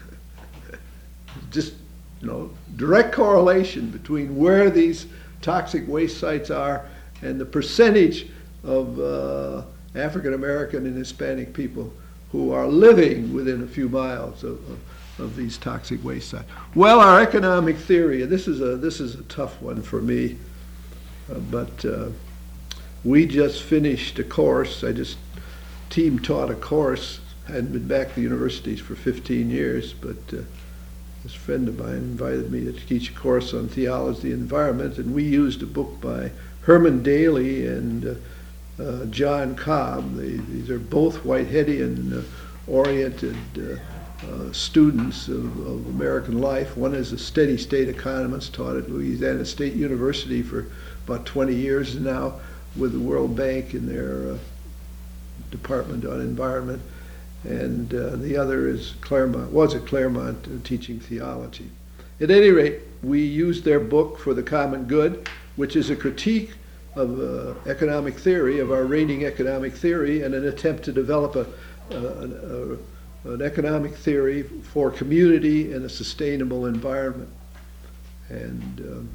[SPEAKER 1] Just, you know, direct correlation between where these toxic waste sites are and the percentage of uh, African American and Hispanic people who are living within a few miles of, of, of these toxic waste sites. Well, our economic theory, and this is a this is a tough one for me, uh, but uh, we just finished a course. I just team taught a course. I hadn't been back to the universities for fifteen years, but uh, this friend of mine invited me to teach a course on theology of the environment, and we used a book by Herman Daly and uh, uh, John Cobb. They, these are both Whiteheadian-oriented uh, uh, students of, of American life. One is a steady state economist, taught at Louisiana State University for about twenty years now with the World Bank in their uh, Department on Environment. And uh, the other is Claremont, was at Claremont uh, teaching theology. At any rate, we used their book For the Common Good, which is a critique of uh, economic theory, of our reigning economic theory, and an attempt to develop a, uh, an, uh, an economic theory for community and a sustainable environment. And um,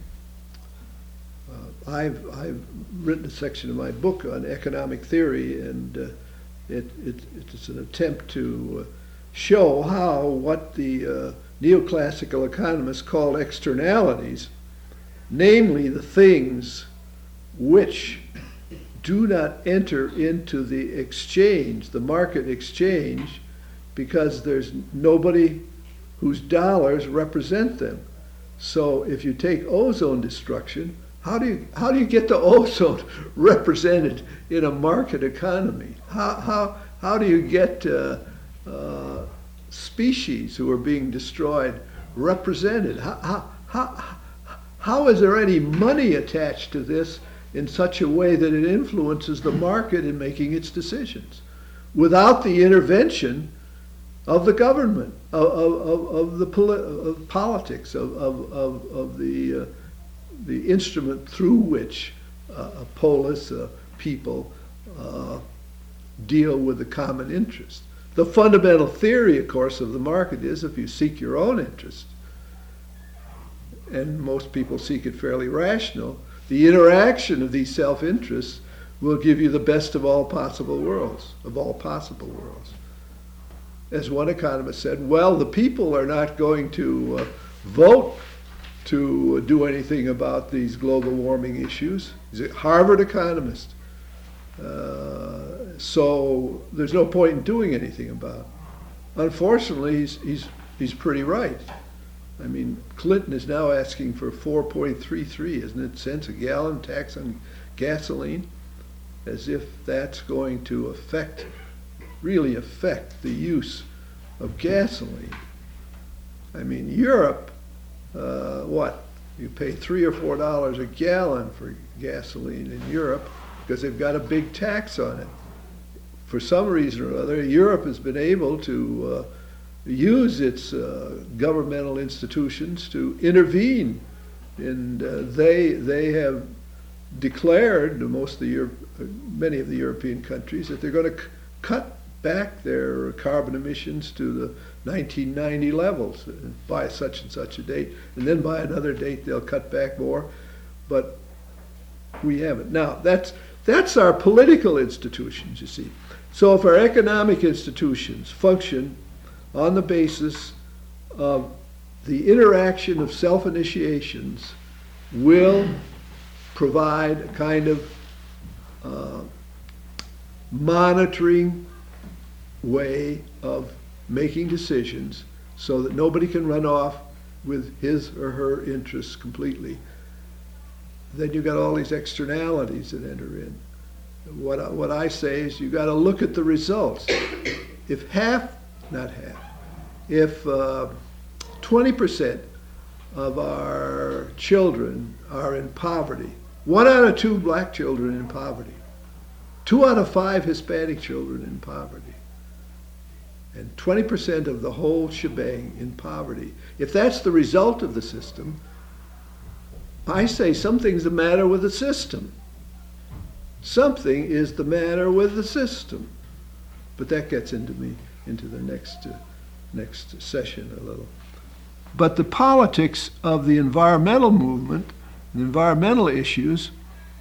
[SPEAKER 1] uh, I've, I've written a section of my book on economic theory, and uh, It, it, it's an attempt to show how what the uh, neoclassical economists call externalities, namely the things which do not enter into the exchange, the market exchange, because there's nobody whose dollars represent them. So if you take ozone destruction, How do you how do you get the ozone represented in a market economy? How how how do you get uh, uh, species who are being destroyed represented? How, how how how is there any money attached to this in such a way that it influences the market in making its decisions? Without the intervention of the government, of, of, of- of the poli- of politics, of, of, of, of the, uh, the instrument through which uh, a polis, uh, people, uh, deal with the common interest. The fundamental theory, of course, of the market is if you seek your own interest, and most people seek it fairly rational, the interaction of these self-interests will give you the best of all possible worlds, of all possible worlds. As one economist said, well, the people are not going to uh, vote to do anything about these global warming issues. He's a Harvard economist. Uh, so there's no point in doing anything about it. Unfortunately, he's, he's, he's pretty right. I mean, Clinton is now asking for four point three three, isn't it, cents a gallon tax on gasoline, as if that's going to affect, really affect the use of gasoline. I mean, Europe, uh, what? You pay three or four dollars a gallon for gasoline in Europe because they've got a big tax on it. For some reason or other, Europe has been able to uh, use its uh, governmental institutions to intervene, and uh, they they have declared, most of the Europe, many of the European countries, that they're going to c- cut back their carbon emissions to the nineteen ninety levels by such and such a date, and then by another date they'll cut back more, but we haven't. Now, that's that's our political institutions, you see. So if our economic institutions function on the basis of the interaction of self-initiations, will provide a kind of uh, monitoring way of making decisions so that nobody can run off with his or her interests completely. Then you've got all these externalities that enter in. What I, what I say is you got to look at the results. If half, not half, if uh, twenty percent of our children are in poverty, one out of two black children in poverty, two out of five Hispanic children in poverty, and twenty percent of the whole shebang in poverty, if that's the result of the system, I say something's the matter with the system. Something is the matter with the system. But that gets into me, into the next, uh, next session a little. But the politics of the environmental movement, the environmental issues,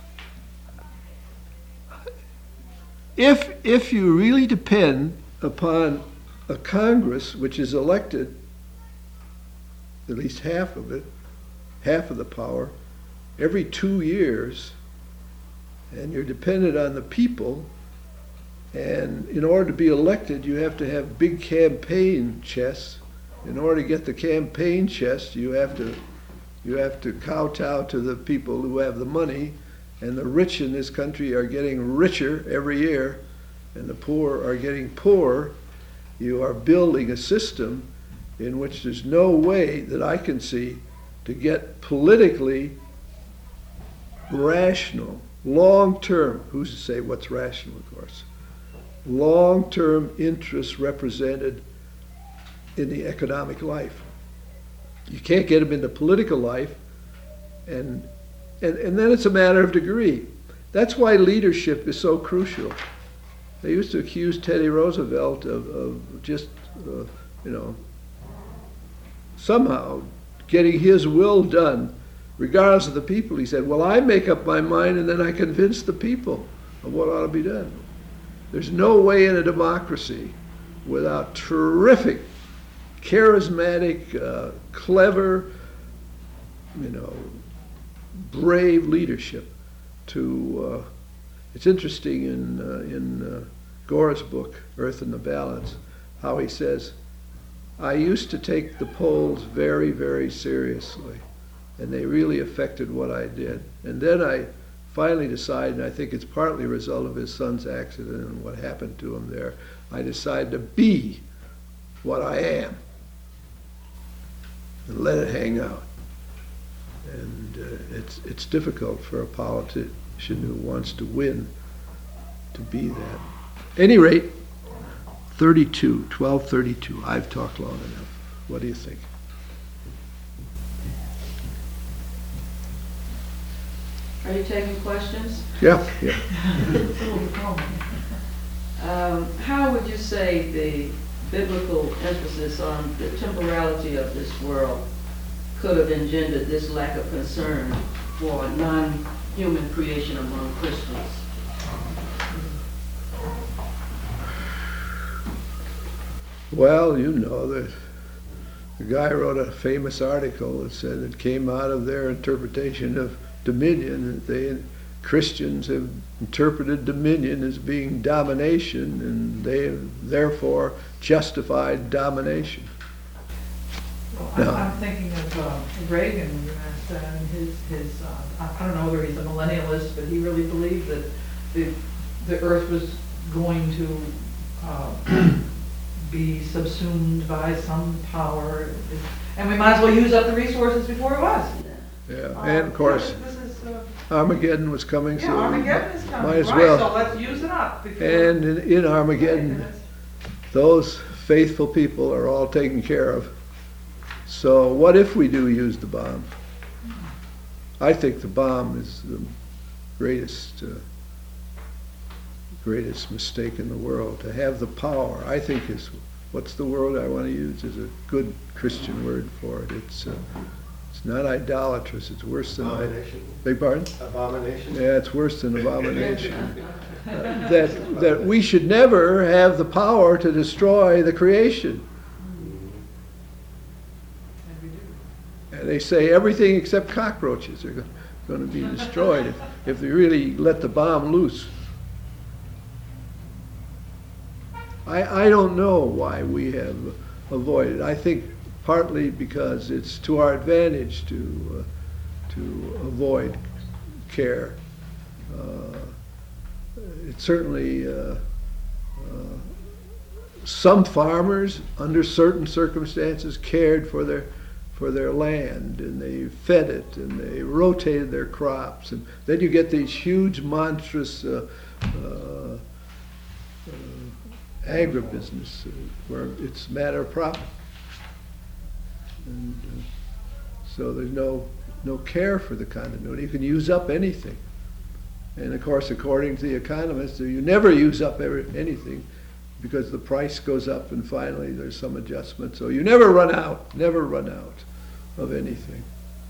[SPEAKER 1] if, if you really depend upon a Congress which is elected, at least half of it, half of the power, every two years, and you're dependent on the people, and in order to be elected, you have to have big campaign chests. In order to get the campaign chest, you have to you have to kowtow to the people who have the money, and the rich in this country are getting richer every year, and the poor are getting poorer. You are building a system in which there's no way that I can see to get politically rational, long-term, who's to say what's rational, of course, long-term interests represented in the economic life. You can't get them into political life, and, and, and then it's a matter of degree. That's why leadership is so crucial. They used to accuse Teddy Roosevelt of, of just, uh, you know, somehow getting his will done regardless of the people. He said, well, I make up my mind and then I convince the people of what ought to be done. There's no way in a democracy without terrific, charismatic, uh, clever, you know, brave leadership to, uh, it's interesting in, uh, in uh, Gore's book, Earth in the Balance, how he says, I used to take the polls very, very seriously, and they really affected what I did. And then I finally decided, and I think it's partly a result of his son's accident and what happened to him there, I decided to be what I am and let it hang out. And uh, it's, it's difficult for a politician who wants to win to be that. At any rate, thirty-two, twelve thirty-two. I've talked long enough. What do you think?
[SPEAKER 2] Are you taking questions?
[SPEAKER 1] Yeah, yeah.
[SPEAKER 2] Um, how would you say the biblical emphasis on the temporality of this world could have engendered this lack of concern for non-human creation among Christians?
[SPEAKER 1] Well, you know, the, the guy wrote a famous article that said it came out of their interpretation of dominion, that they, Christians have interpreted dominion as being domination, and they have therefore justified domination.
[SPEAKER 4] Well,
[SPEAKER 1] No.
[SPEAKER 4] I'm, I'm thinking of uh, Reagan, uh, and his, his, uh, I I don't know whether he's a millennialist, but he really believed that the, the earth was going to uh, be subsumed by some power, and we might as well use up the resources before it was.
[SPEAKER 1] Yeah, and of course,
[SPEAKER 4] This is, uh,
[SPEAKER 1] Armageddon was coming
[SPEAKER 4] yeah,
[SPEAKER 1] soon.
[SPEAKER 4] Armageddon is coming,
[SPEAKER 1] Might as
[SPEAKER 4] right,
[SPEAKER 1] well.
[SPEAKER 4] so let's use it up. before-
[SPEAKER 1] And in, in
[SPEAKER 4] Right, and
[SPEAKER 1] Armageddon,
[SPEAKER 4] it's-
[SPEAKER 1] those faithful people are all taken care of. So what if we do use the bomb? I think the bomb is the greatest, uh, greatest mistake in the world. To have the power, I think is, what's the word I want to use is a good Christian word for it. It's, uh, it's not idolatrous, it's worse than, I-
[SPEAKER 5] Abomination.
[SPEAKER 1] beg pardon?
[SPEAKER 5] Abomination?
[SPEAKER 1] Yeah, it's worse than abomination. Uh, That, that we should never have the power to destroy the creation.
[SPEAKER 4] And we do.
[SPEAKER 1] And they say everything except cockroaches are going to be destroyed if, if they really let the bomb loose. I, I don't know why we have avoided. I think partly because it's to our advantage to, uh, to avoid care. Uh, It certainly, uh, uh, some farmers, under certain circumstances, cared for their, for their land, and they fed it, and they rotated their crops, and then you get these huge, monstrous uh, uh, uh, agribusiness uh, where it's a matter of profit. And uh, so there's no, no care for the continuity. You can use up anything. And of course, according to the economists, you never use up every, anything because the price goes up and finally there's some adjustment. So you never run out, never run out of anything.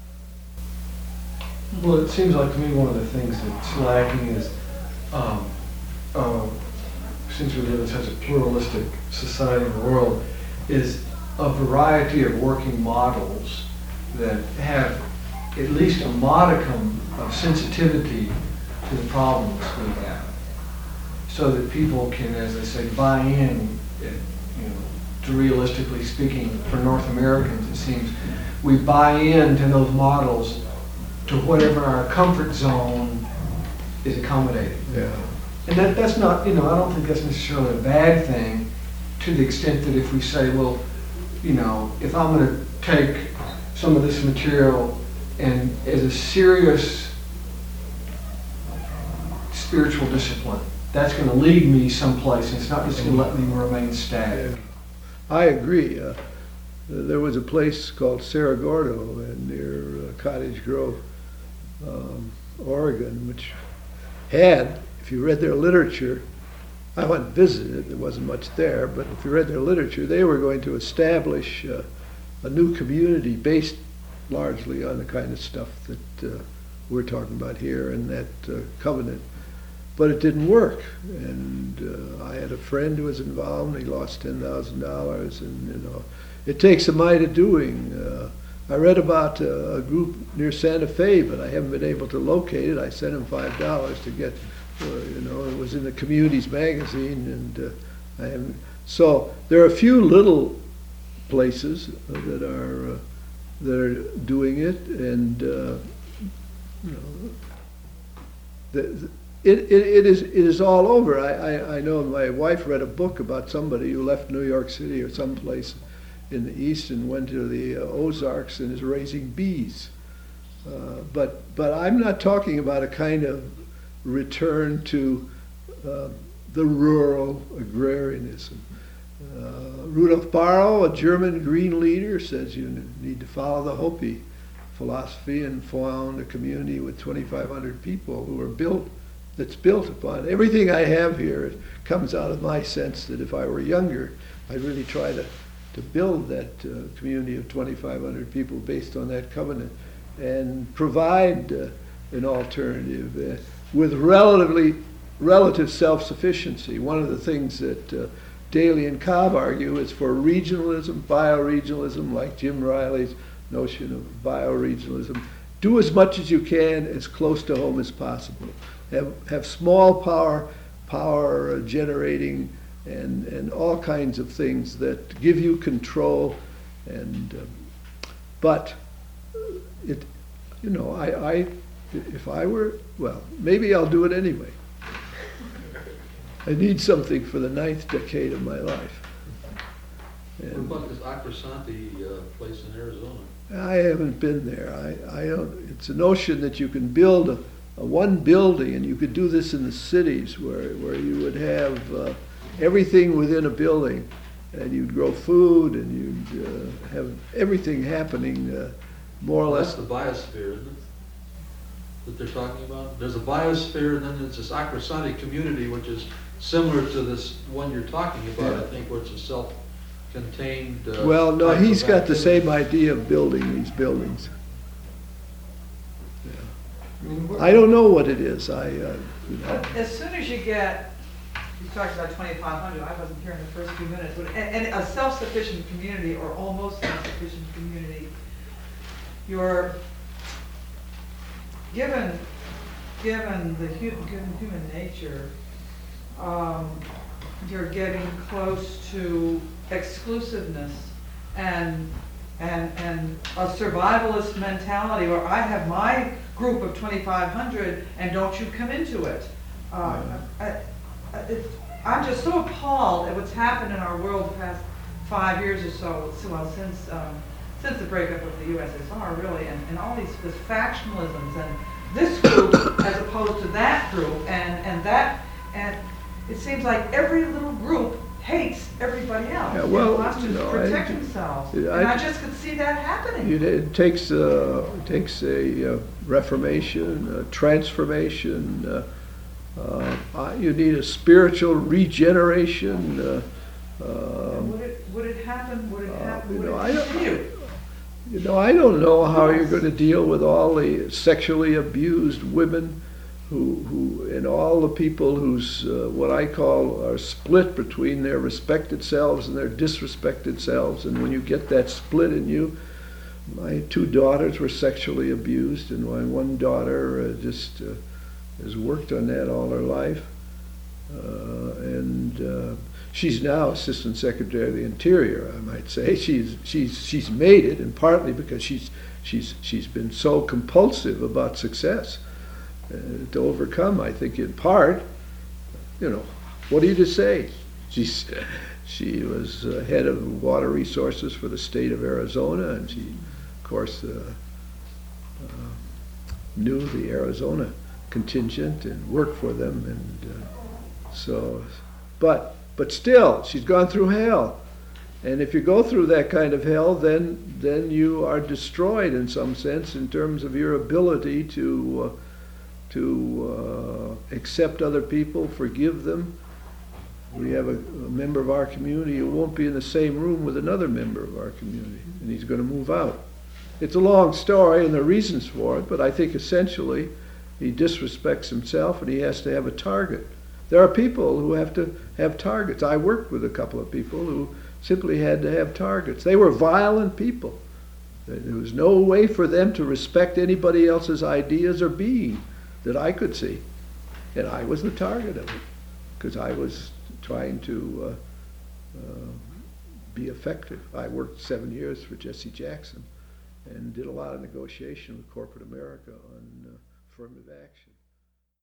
[SPEAKER 3] Well, it seems like to me one of the things that's lacking is, um, uh, since we live in such a pluralistic society in the world, is a variety of working models that have at least a modicum of sensitivity to the problems we have, so that people can, as I say, buy in. It, you know, to realistically speaking, for North Americans, it seems we buy into those models to whatever our comfort zone is accommodating.
[SPEAKER 1] Yeah.
[SPEAKER 3] And that, that's not, you know, I don't think that's necessarily a bad thing, to the extent that if we say, well, you know, if I'm going to take some of this material and as a serious spiritual discipline, that's going to lead me someplace, and it's not just going to let me remain static.
[SPEAKER 1] I agree. Uh, there was a place called Cerro Gordo in, near uh, Cottage Grove, um, Oregon, which had, if you read their literature, I went and visited, there wasn't much there, but if you read their literature, they were going to establish uh, a new community based largely on the kind of stuff that uh, we're talking about here in that uh, covenant. But it didn't work, and uh, I had a friend who was involved, and he lost ten thousand dollars, and you know, it takes a might of doing. Uh, I read about uh, a group near Santa Fe, but I haven't been able to locate it. I sent him five dollars to get, uh, you know, it was in the Communities magazine, and uh, I haven't. So there are a few little places uh, that are uh, that are doing it, and uh, you know, the, the It, it, it is it is all over. I, I, I know my wife read a book about somebody who left New York City or someplace in the East and went to the uh, Ozarks and is raising bees. Uh, but but I'm not talking about a kind of return to uh, the rural agrarianism. Uh, Rudolf Barrow, a German Green leader, says you need to follow the Hopi philosophy and found a community with twenty-five hundred people who are built, that's built upon. Everything I have here comes out of my sense that if I were younger, I'd really try to, to build that uh, community of twenty-five hundred people based on that covenant and provide uh, an alternative uh, with relatively relative self-sufficiency. One of the things that uh, Daley and Cobb argue is for regionalism, bioregionalism, like Jim Riley's notion of bioregionalism. Do as much as you can as close to home as possible. Have, have small power, power generating and, and all kinds of things that give you control. And um, but it, you know, I, I, if I were, well, maybe I'll do it anyway. I need something for the ninth decade of my life.
[SPEAKER 8] What
[SPEAKER 1] And
[SPEAKER 8] about this Acrosanti uh, place in Arizona?
[SPEAKER 1] I haven't been there. I, I don't, it's a notion that you can build a, a one building, and you could do this in the cities where, where you would have uh, everything within a building, and you'd grow food, and you'd uh, have everything happening uh, more or
[SPEAKER 8] Well,
[SPEAKER 1] less.
[SPEAKER 8] that's the biosphere, isn't it? That they're talking about? There's a biosphere, and then there's this Acrosanti community, which is similar to this one you're talking about, I
[SPEAKER 1] Yeah.
[SPEAKER 8] think, which is self-contained. uh,
[SPEAKER 1] Well, no,
[SPEAKER 8] type of
[SPEAKER 1] he's got the
[SPEAKER 8] activity.
[SPEAKER 1] same idea of building these buildings.
[SPEAKER 6] I mean, what-
[SPEAKER 1] I don't know what it is. I, uh, you know,
[SPEAKER 4] But as soon as you get, you talked about twenty-five hundred, I wasn't here in the first few minutes, but, and, and a self-sufficient community or almost self-sufficient community, you're, given, given the hu, given human nature, um, you're getting close to exclusiveness and, and, and a survivalist mentality where I have my group of twenty-five hundred and don't you come into it. Uh, I, I, it, I'm just so appalled at what's happened in our world the past five years or so, so, well, since, um, since the breakup of the U S S R, really, and, and all these, this factionalisms and this group as opposed to that group and, and that, and it seems like every little group hates everybody else.
[SPEAKER 1] Yeah,
[SPEAKER 4] and
[SPEAKER 1] well,
[SPEAKER 4] wants to
[SPEAKER 1] you know,
[SPEAKER 4] protect
[SPEAKER 1] I-
[SPEAKER 4] themselves.
[SPEAKER 1] I-
[SPEAKER 4] And I just could see that happening.
[SPEAKER 1] It, it takes uh, it takes a uh, reformation, a transformation. Uh, uh, uh, you need a spiritual regeneration. Uh,
[SPEAKER 4] And
[SPEAKER 1] um,
[SPEAKER 4] Would it, would it happen, would it
[SPEAKER 1] uh,
[SPEAKER 4] happen,
[SPEAKER 1] you
[SPEAKER 4] would
[SPEAKER 1] know,
[SPEAKER 4] it
[SPEAKER 1] I don't-
[SPEAKER 4] continue?
[SPEAKER 1] you know, I don't know how you're going to deal with all the sexually abused women, who, who and all the people who's uh, what I call are split between their respected selves and their disrespected selves. And when you get that split in you, my two daughters were sexually abused, and my one daughter uh, just uh, has worked on that all her life. Uh, and uh, she's now Assistant Secretary of the Interior, I might say. She's she's she's made it, and partly because she's she's she's been so compulsive about success uh, to overcome. I think in part, you know, what are you to say? She's she was uh, head of water resources for the state of Arizona, and she, of course, uh, uh, knew the Arizona contingent and worked for them, and uh, so, but but still, she's gone through hell, and if you go through that kind of hell, then then you are destroyed in some sense in terms of your ability to uh, to uh, accept other people, forgive them. We have a, a member of our community who won't be in the same room with another member of our community, and he's going to move out. It's a long story, and there are reasons for it, but I think essentially he disrespects himself, and he has to have a target. There are people who have to have targets. I worked with a couple of people who simply had to have targets. They were violent people. There was no way for them to respect anybody else's ideas or being that I could see, and I was the target of it because I was trying to uh, uh, be effective. I worked seven years for Jesse Jackson and did a lot of negotiation with corporate America on uh, affirmative action.